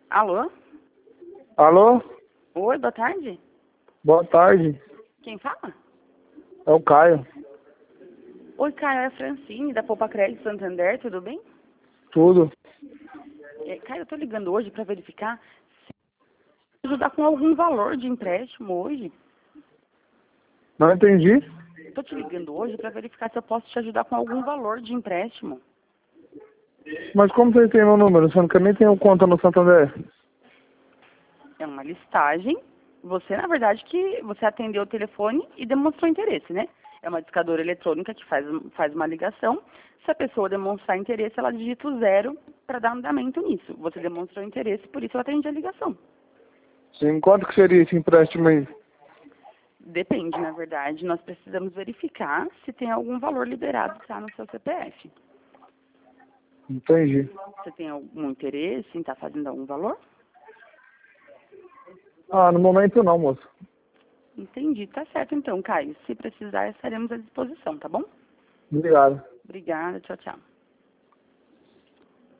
Alô? Alô? Oi, boa tarde. Boa tarde. Quem fala? É o Caio. Oi, Caio, é a Francine, da Poupa Crédito Santander, tudo bem? Tudo. Caio, eu tô ligando hoje para verificar se ajudar com algum valor de empréstimo hoje. Não entendi. Tô te ligando hoje para verificar se eu posso te ajudar com algum valor de empréstimo. Mas como vocês têm meu número? Sendo que eu nem tenho conta no Santander. É uma listagem. Você, na verdade, que você atendeu o telefone e demonstrou interesse, né? É uma discadora eletrônica que faz uma ligação. Se a pessoa demonstrar interesse, ela digita o 0 para dar andamento nisso. Você demonstrou interesse, por isso eu atendi a ligação. Sim, quanto que seria esse empréstimo aí? Depende, na verdade. Nós precisamos verificar se tem algum valor liberado tá, no seu CPF. Entendi. Você tem algum interesse em estar fazendo algum valor? Ah, no momento não, moço. Entendi. Tá certo, então, Caio. Se precisar, estaremos à disposição, tá bom? Obrigado. Obrigada. Tchau, tchau.